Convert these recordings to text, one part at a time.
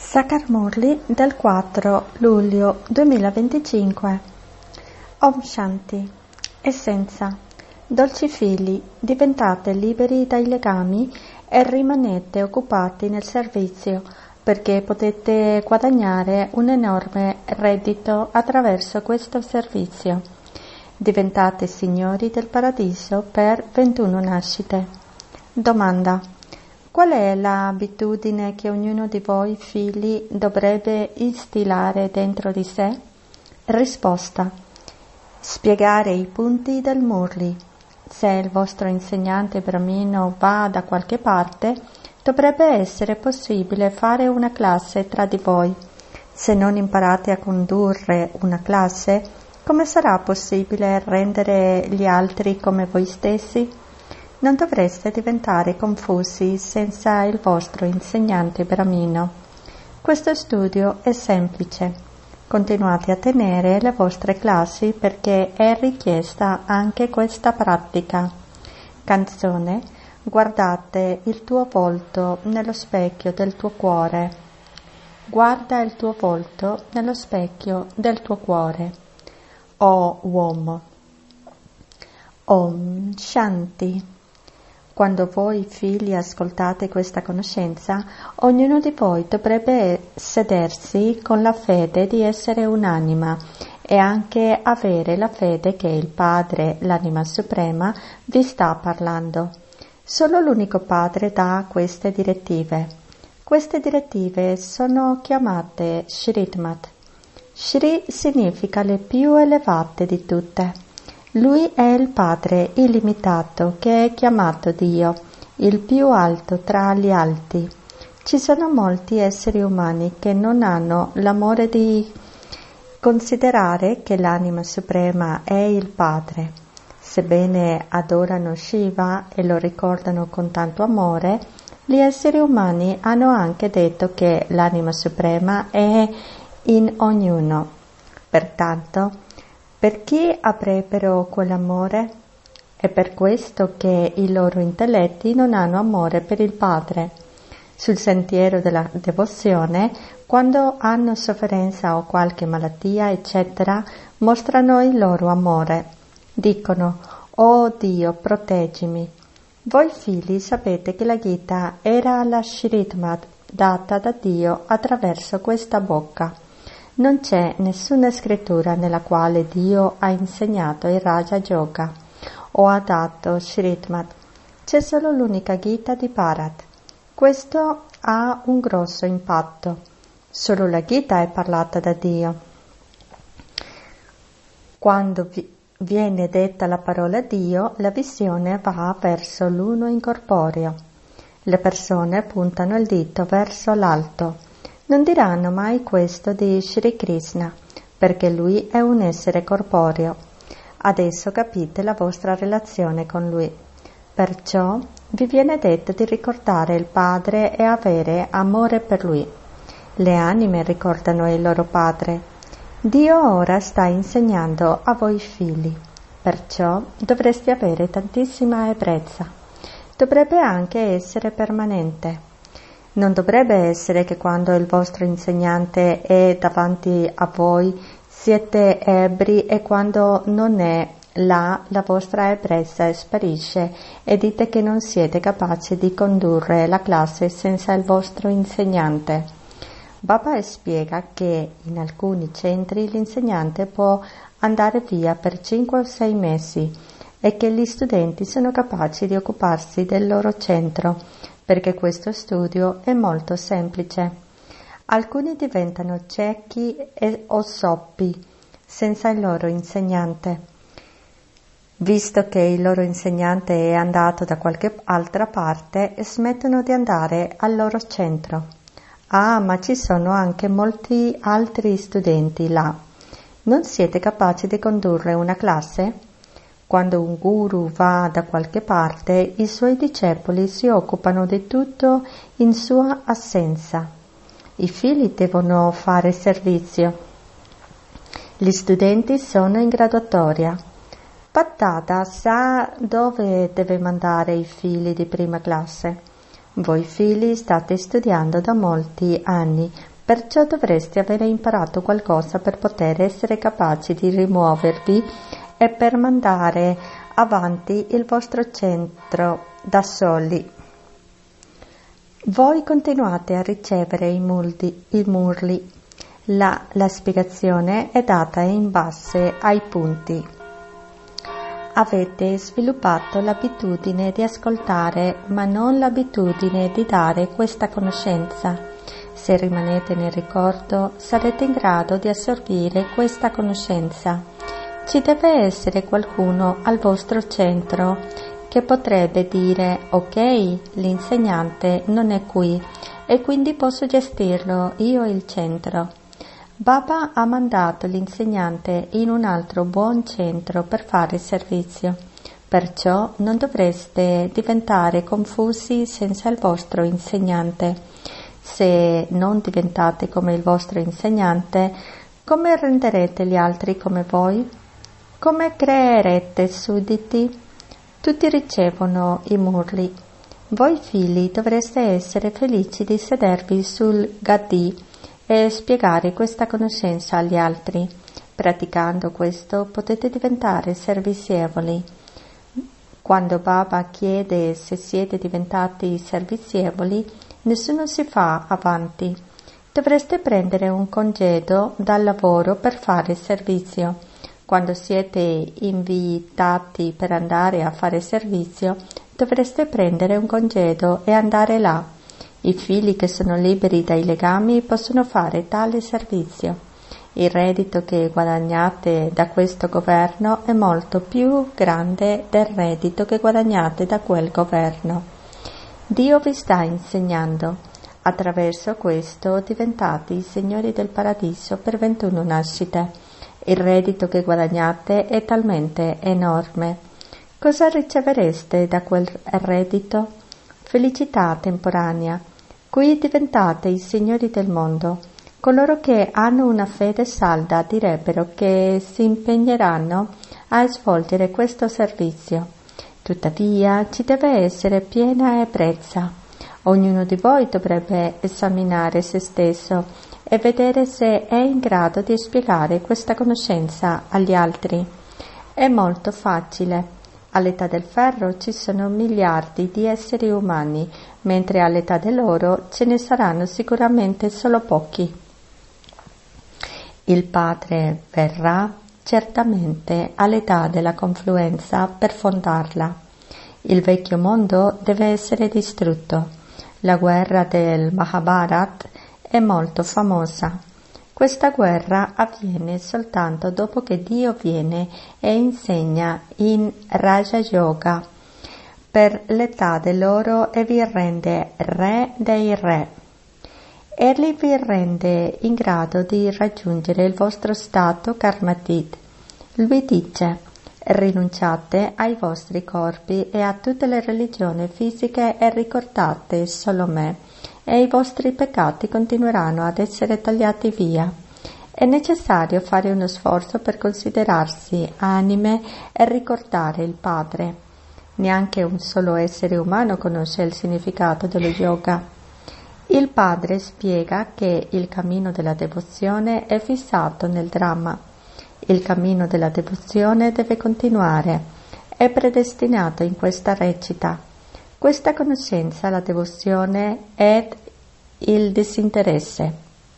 Sakar Murli del 4 luglio 2025. Om Shanti. Essenza. Dolci figli, diventate liberi dai legami e rimanete occupati nel servizio perché potete guadagnare un enorme reddito attraverso questo servizio. Diventate signori del paradiso per 21 nascite. Domanda. Qual è l'abitudine che ognuno di voi figli dovrebbe instillare dentro di sé? Risposta. Spiegare i punti del Murli. Se il vostro insegnante brahmino va da qualche parte, dovrebbe essere possibile fare una classe tra di voi. Se non imparate a condurre una classe, come sarà possibile rendere gli altri come voi stessi? Non dovreste diventare confusi senza il vostro insegnante brahmino. Questo studio è semplice. Continuate a tenere le vostre classi perché è richiesta anche questa pratica. Canzone: guardate il tuo volto nello specchio del tuo cuore. Guarda il tuo volto nello specchio del tuo cuore. Om. Om Shanti. Quando voi figli ascoltate questa conoscenza, ognuno di voi dovrebbe sedersi con la fede di essere un'anima e anche avere la fede che il Padre, l'anima suprema, vi sta parlando. Solo l'unico Padre dà queste direttive. Queste direttive sono chiamate Shrimat. Shri significa le più elevate di tutte. Lui è il Padre illimitato che è chiamato Dio, il più alto tra gli alti. Ci sono molti esseri umani che non hanno l'amore di considerare che l'anima suprema è il Padre. Sebbene adorano Shiva e lo ricordano con tanto amore, gli esseri umani hanno anche detto che l'anima suprema è in ognuno. Pertanto, per chi avrebbero quell'amore? È per questo che i loro intelletti non hanno amore per il Padre. Sul sentiero della devozione, quando hanno sofferenza o qualche malattia, eccetera, mostrano il loro amore. Dicono: «Oh Dio, proteggimi». Voi figli sapete che la Gita era la Shrimat data da Dio attraverso questa bocca. Non c'è nessuna scrittura nella quale Dio ha insegnato il Raja Yoga o ha dato Shrimat. C'è solo l'unica Gita di Bharat. Questo ha un grosso impatto. Solo la Gita è parlata da Dio. Quando viene detta la parola Dio, la visione va verso l'uno incorporeo. Le persone puntano il dito verso l'alto. Non diranno mai questo di Shri Krishna, perché lui è un essere corporeo. Adesso capite la vostra relazione con lui. Perciò vi viene detto di ricordare il Padre e avere amore per lui. Le anime ricordano il loro Padre. Dio ora sta insegnando a voi figli. Perciò dovreste avere tantissima ebbrezza. Dovrebbe anche essere permanente. Non dovrebbe essere che quando il vostro insegnante è davanti a voi siete ebbri e quando non è là la vostra ebbrezza sparisce e dite che non siete capaci di condurre la classe senza il vostro insegnante. Baba spiega che in alcuni centri l'insegnante può andare via per 5 o 6 mesi e che gli studenti sono capaci di occuparsi del loro centro, perché questo studio è molto semplice. Alcuni diventano ciechi o zoppi senza il loro insegnante. Visto che il loro insegnante è andato da qualche altra parte, smettono di andare al loro centro. Ah, ma ci sono anche molti altri studenti là. Non siete capaci di condurre una classe? Quando un guru va da qualche parte, i suoi discepoli si occupano di tutto in sua assenza. I figli devono fare servizio. Gli studenti sono in graduatoria. Pattata sa dove deve mandare i figli di prima classe. Voi figli state studiando da molti anni Perciò dovreste avere imparato qualcosa per poter essere capaci di rimuovervi e per mandare avanti il vostro centro da soli. Voi continuate a ricevere i murli. La spiegazione è data in base ai punti. Avete sviluppato l'abitudine di ascoltare, ma non l'abitudine di dare questa conoscenza. Se rimanete nel ricordo, sarete in grado di assorbire questa conoscenza. Ci deve essere qualcuno al vostro centro che potrebbe dire: ok, l'insegnante non è qui e quindi posso gestirlo io il centro. Baba ha mandato l'insegnante in un altro buon centro per fare servizio, perciò non dovreste diventare confusi senza il vostro insegnante. Se non diventate come il vostro insegnante, come renderete gli altri come voi? Come creerete sudditi? Tutti ricevono i murli. Voi figli dovreste essere felici di sedervi sul gaddi e spiegare questa conoscenza agli altri. Praticando questo potete diventare servizievoli. Quando Baba chiede se siete diventati servizievoli, nessuno si fa avanti. Dovreste prendere un congedo dal lavoro per fare servizio. Quando siete invitati per andare a fare servizio, dovreste prendere un congedo e andare là. I figli che sono liberi dai legami possono fare tale servizio. Il reddito che guadagnate da questo governo è molto più grande del reddito che guadagnate da quel governo. Dio vi sta insegnando. Attraverso questo diventate i signori del paradiso per 21 nascite. Il reddito che guadagnate è talmente enorme. Cosa ricevereste da quel reddito? Felicità temporanea. Qui diventate i signori del mondo. Coloro che hanno una fede salda direbbero che si impegneranno a svolgere questo servizio. Tuttavia ci deve essere piena ebbrezza. Ognuno di voi dovrebbe esaminare se stesso e vedere se è in grado di spiegare questa conoscenza agli altri. È molto facile. All'età del ferro ci sono miliardi di esseri umani, mentre all'età dell'oro ce ne saranno sicuramente solo pochi. Il Padre verrà certamente all'età della confluenza per fondarla. Il vecchio mondo deve essere distrutto. La guerra del Mahabharat è molto famosa. Questa guerra avviene soltanto dopo che Dio viene e insegna in Raja Yoga per l'età dell'oro e vi rende re dei re. Egli vi rende in grado di raggiungere il vostro stato karmatit. Lui dice: rinunciate ai vostri corpi e a tutte le religioni fisiche e ricordate solo me, e i vostri peccati continueranno ad essere tagliati via. È necessario fare uno sforzo per considerarsi anime e ricordare il Padre. Neanche un solo essere umano conosce il significato dello yoga. Il Padre spiega che il cammino della devozione è fissato nel Dhamma. Il cammino della devozione deve continuare. È predestinato in questa recita. Questa conoscenza, la devozione ed il disinteresse.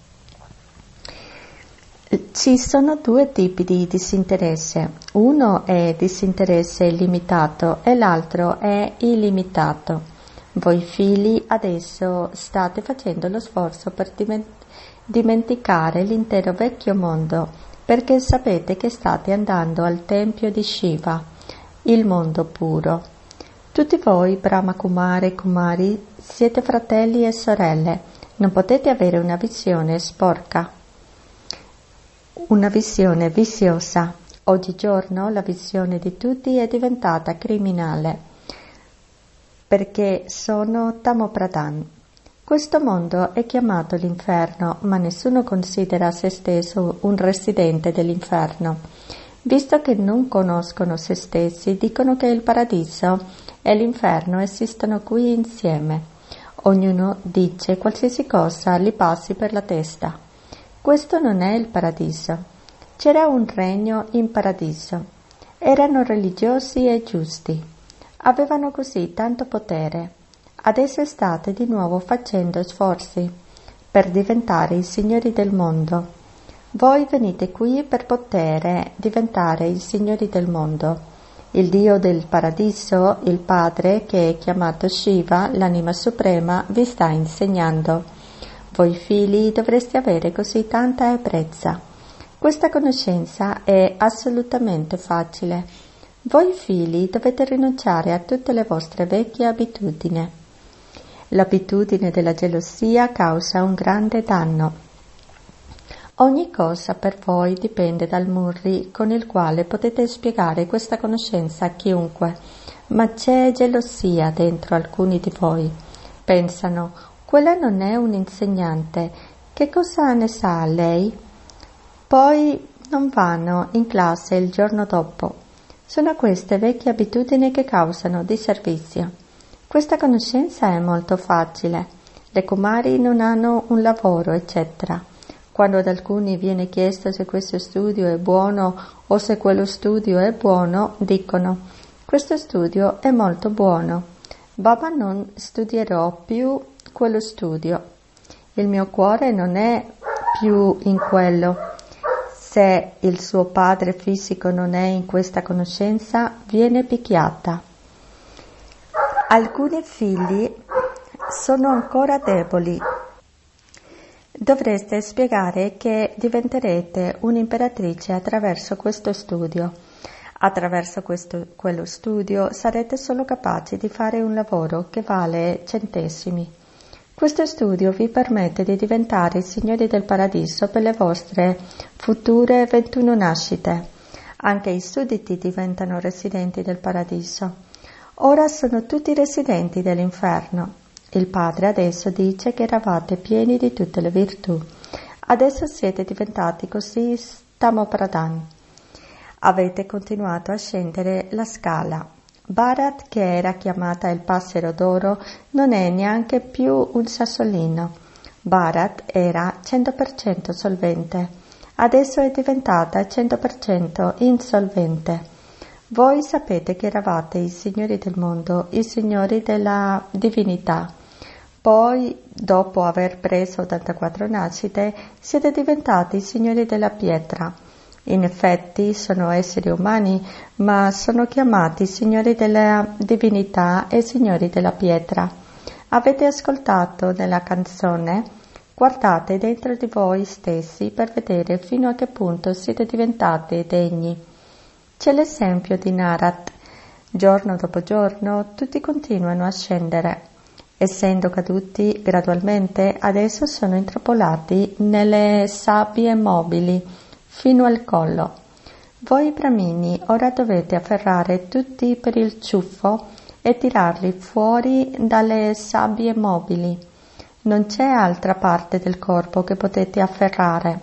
Ci sono due tipi di disinteresse. Uno è disinteresse limitato e l'altro è illimitato. Voi figli adesso state facendo lo sforzo per dimenticare l'intero vecchio mondo, perché sapete che state andando al tempio di Shiva, il mondo puro. Tutti voi, Brahma Kumara e Kumari, siete fratelli e sorelle. Non potete avere una visione sporca, una visione viziosa. Oggigiorno la visione di tutti è diventata criminale, perché sono Tamopradhan. Questo mondo è chiamato l'inferno, ma nessuno considera se stesso un residente dell'inferno. Visto che non conoscono se stessi, dicono che il paradiso e l'inferno esistono qui insieme. Ognuno dice qualsiasi cosa gli passi per la testa. Questo non è il paradiso. C'era un regno in paradiso. Erano religiosi e giusti. Avevano così tanto potere. Adesso state di nuovo facendo sforzi per diventare i signori del mondo. Voi venite qui per poter diventare i signori del mondo. Il Dio del paradiso, il Padre, che è chiamato Shiva, l'anima suprema, vi sta insegnando. Voi figli dovreste avere così tanta ebbrezza. Questa conoscenza è assolutamente facile. Voi figli dovete rinunciare a tutte le vostre vecchie abitudini. L'abitudine della gelosia causa un grande danno. Ogni cosa per voi dipende dal Murri con il quale potete spiegare questa conoscenza a chiunque, ma c'è gelosia dentro alcuni di voi. Pensano, quella non è un insegnante, che cosa ne sa lei? Poi non vanno in classe il giorno dopo. Sono queste vecchie abitudini che causano disservizio. Questa conoscenza è molto facile. Le Kumari non hanno un lavoro, eccetera. Quando ad alcuni viene chiesto se questo studio è buono o se quello studio è buono, dicono: questo studio è molto buono. Baba, non studierò più quello studio. Il mio cuore non è più in quello. Se il suo padre fisico non è in questa conoscenza, viene picchiata. Alcuni figli sono ancora deboli. Dovreste spiegare che diventerete un'imperatrice attraverso questo studio. Attraverso quello studio sarete solo capaci di fare un lavoro che vale centesimi. Questo studio vi permette di diventare i signori del paradiso per le vostre future 21 nascite. Anche i sudditi diventano residenti del paradiso. Ora sono tutti residenti dell'inferno. Il Padre adesso dice che eravate pieni di tutte le virtù. Adesso siete diventati così Tamopradhan. Avete continuato a scendere la scala. Bharat, che era chiamata il passero d'oro, non è neanche più un sassolino. Bharat era 100% solvente. Adesso è diventata 100% insolvente. Voi sapete che eravate i signori del mondo, i signori della divinità. Poi, dopo aver preso 84 nascite, siete diventati i signori della pietra. In effetti sono esseri umani, ma sono chiamati signori della divinità e signori della pietra. Avete ascoltato nella canzone? Guardate dentro di voi stessi per vedere fino a che punto siete diventati degni. C'è l'esempio di Narad. Giorno dopo giorno tutti continuano a scendere. Essendo caduti gradualmente, adesso sono intrappolati nelle sabbie mobili fino al collo. Voi bramini ora dovete afferrare tutti per il ciuffo e tirarli fuori dalle sabbie mobili. Non c'è altra parte del corpo che potete afferrare.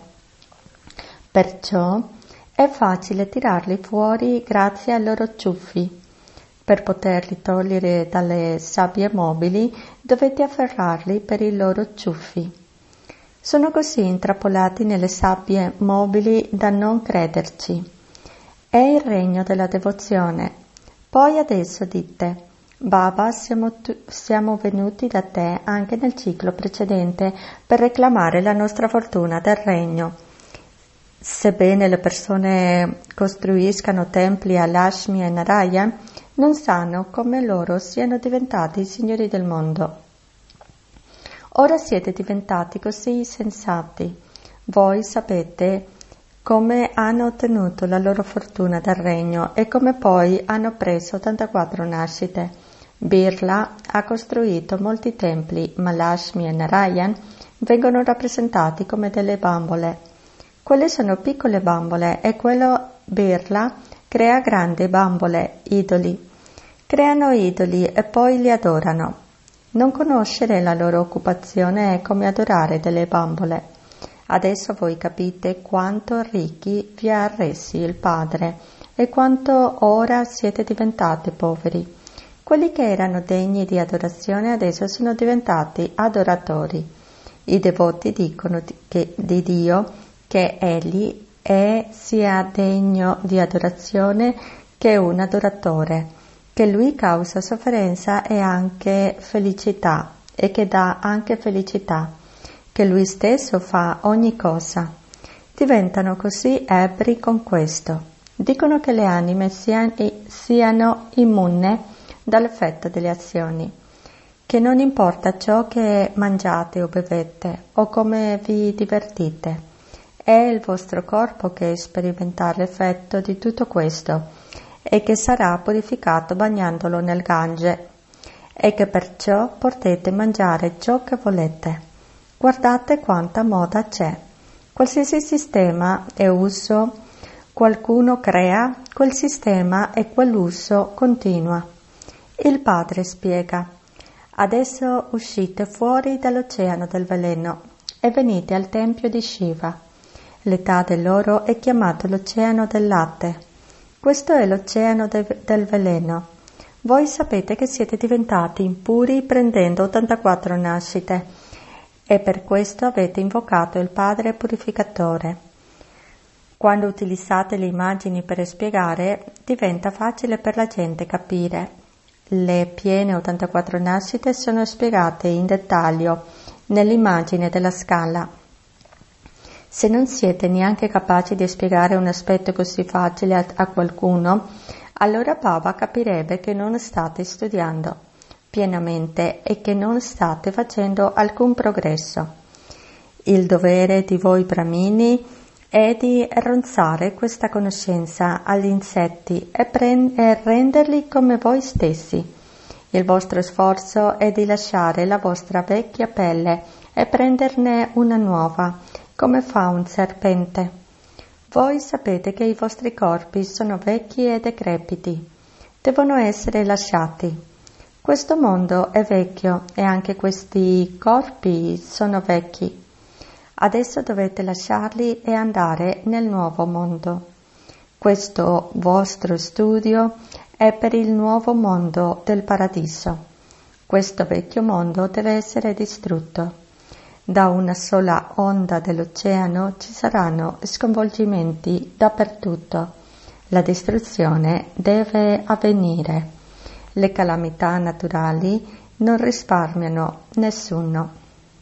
Perciò è facile tirarli fuori grazie ai loro ciuffi. Per poterli togliere dalle sabbie mobili dovete afferrarli per i loro ciuffi. Sono così intrappolati nelle sabbie mobili da non crederci. È il regno della devozione. Poi adesso dite: Baba, siamo venuti da te anche nel ciclo precedente per reclamare la nostra fortuna del regno. Sebbene le persone costruiscano templi a Lakshmi e Narayan, non sanno come loro siano diventati i signori del mondo. Ora siete diventati così sensati. Voi sapete come hanno ottenuto la loro fortuna dal regno e come poi hanno preso 84 nascite. Birla ha costruito molti templi, ma Lakshmi e Narayan vengono rappresentati come delle bambole. Quelle sono piccole bambole e quello Birla crea grandi bambole, idoli. Creano idoli e poi li adorano. Non conoscere la loro occupazione è come adorare delle bambole. Adesso voi capite quanto ricchi vi ha resi il Padre e quanto ora siete diventati poveri. Quelli che erano degni di adorazione adesso sono diventati adoratori. I devoti dicono di Dio che Egli è sia degno di adorazione che un adoratore, che Lui causa sofferenza e anche felicità, e che dà anche felicità, che Lui stesso fa ogni cosa. Diventano così ebbri con questo. Dicono che le anime siano immuni dall'effetto delle azioni, che non importa ciò che mangiate o bevete o come vi divertite, è il vostro corpo che sperimenta l'effetto di tutto questo e che sarà purificato bagnandolo nel Gange, e che perciò potete mangiare ciò che volete. Guardate quanta moda c'è. Qualsiasi sistema e uso qualcuno crea, quel sistema e quell'uso continua. Il padre spiega: adesso uscite fuori dall'oceano del veleno e venite al tempio di Shiva. L'età dell'oro è chiamato l'oceano del latte. Questo è l'oceano del veleno. Voi sapete che siete diventati impuri prendendo 84 nascite e per questo avete invocato il Padre Purificatore. Quando utilizzate le immagini per spiegare, diventa facile per la gente capire. Le piene 84 nascite sono spiegate in dettaglio nell'immagine della scala. Se non siete neanche capaci di spiegare un aspetto così facile a qualcuno, allora Baba capirebbe che non state studiando pienamente e che non state facendo alcun progresso. Il dovere di voi Brahmini è di ronzare questa conoscenza agli insetti e renderli come voi stessi. Il vostro sforzo è di lasciare la vostra vecchia pelle e prenderne una nuova, come fa un serpente. Voi sapete che i vostri corpi sono vecchi e decrepiti. Devono essere lasciati. Questo mondo è vecchio e anche questi corpi sono vecchi. Adesso dovete lasciarli e andare nel nuovo mondo. Questo vostro studio è per il nuovo mondo del paradiso. Questo vecchio mondo deve essere distrutto. Da una sola onda dell'oceano ci saranno sconvolgimenti dappertutto. La distruzione deve avvenire. Le calamità naturali non risparmiano nessuno.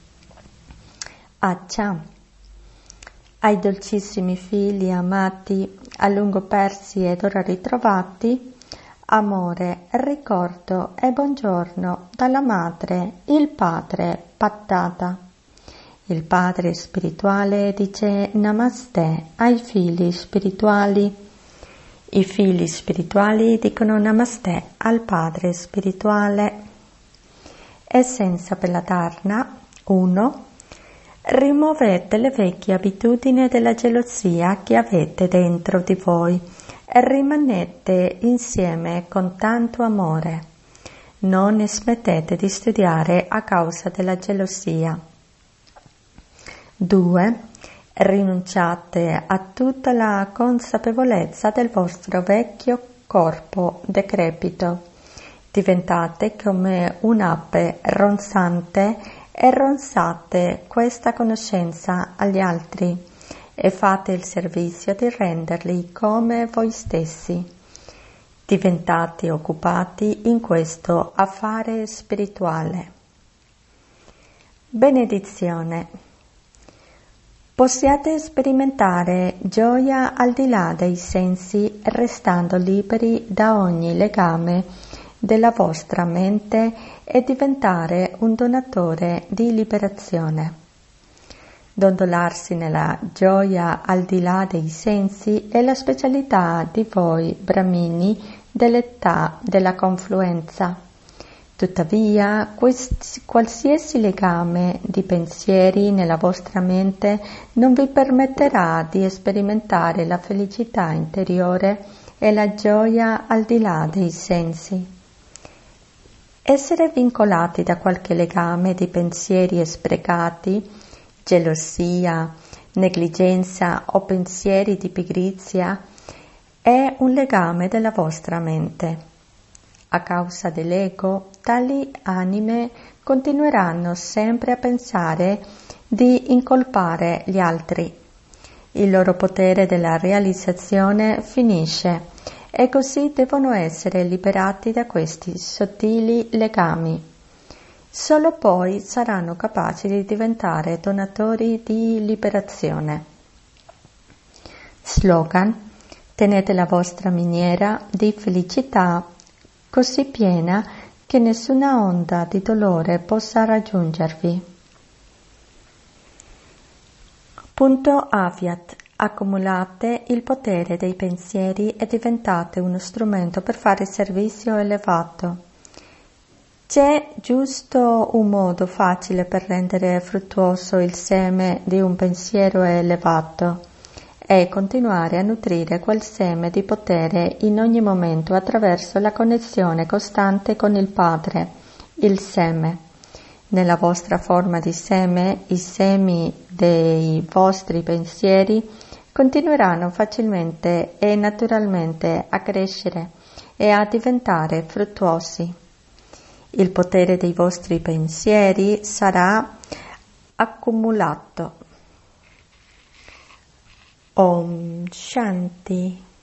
Accia, ai dolcissimi figli amati, a lungo persi ed ora ritrovati, amore, ricordo e buongiorno dalla madre, il padre Pattata. Il padre spirituale dice Namaste ai figli spirituali. I figli spirituali dicono Namaste al padre spirituale. Essenza per la Dharna 1. Rimuovete le vecchie abitudini della gelosia che avete dentro di voi e rimanete insieme con tanto amore. Non smettete di studiare a causa della gelosia. 2. Rinunciate a tutta la consapevolezza del vostro vecchio corpo decrepito. Diventate come un'ape ronzante e ronzate questa conoscenza agli altri e fate il servizio di renderli come voi stessi. Diventate occupati in questo affare spirituale. Benedizione. Possiate sperimentare gioia al di là dei sensi, restando liberi da ogni legame della vostra mente e diventare un donatore di liberazione. Dondolarsi nella gioia al di là dei sensi è la specialità di voi Brahmini dell'età della confluenza. Tuttavia, qualsiasi legame di pensieri nella vostra mente non vi permetterà di sperimentare la felicità interiore e la gioia al di là dei sensi. Essere vincolati da qualche legame di pensieri sprecati, gelosia, negligenza o pensieri di pigrizia è un legame della vostra mente. A causa dell'ego, tali anime continueranno sempre a pensare di incolpare gli altri. Il loro potere della realizzazione finisce e così devono essere liberati da questi sottili legami. Solo poi saranno capaci di diventare donatori di liberazione. Slogan: tenete la vostra miniera di felicità così piena che nessuna onda di dolore possa raggiungervi. Punto Aviat. Accumulate il potere dei pensieri e diventate uno strumento per fare servizio elevato. C'è giusto un modo facile per rendere fruttuoso il seme di un pensiero elevato e continuare a nutrire quel seme di potere in ogni momento attraverso la connessione costante con il Padre, il seme. Nella vostra forma di seme, i semi dei vostri pensieri continueranno facilmente e naturalmente a crescere e a diventare fruttuosi. Il potere dei vostri pensieri sarà accumulato. Om Shanti.